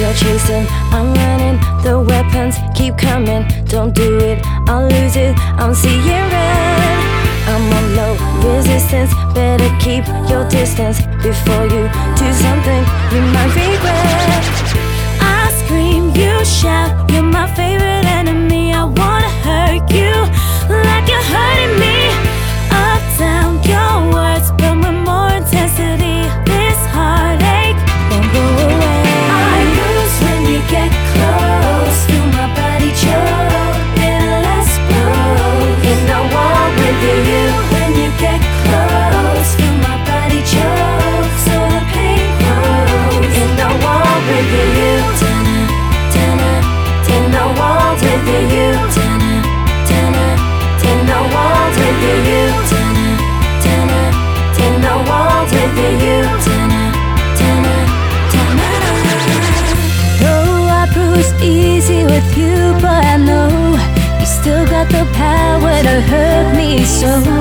You're chasing, I'm running, the weapons keep coming. Don't do it, I'll lose it, I'm seeing red. I'm on low resistance, better keep your distance before you do something you might regret. I scream, you shout, you're my favorite enemy. I wanna hurt you like you're hurting me. Up, down, your words, but with more intensity. This heartache won't go away. I lose when you get close, feel my body choke, then let's blow. In the wall with you, when you get close, feel my body choke, so the pain grows. In the wall with you, in the wall with you, in the wall with you, in the wall with you. No, I bruise easy with you, but I know you still got the power to hurt me so.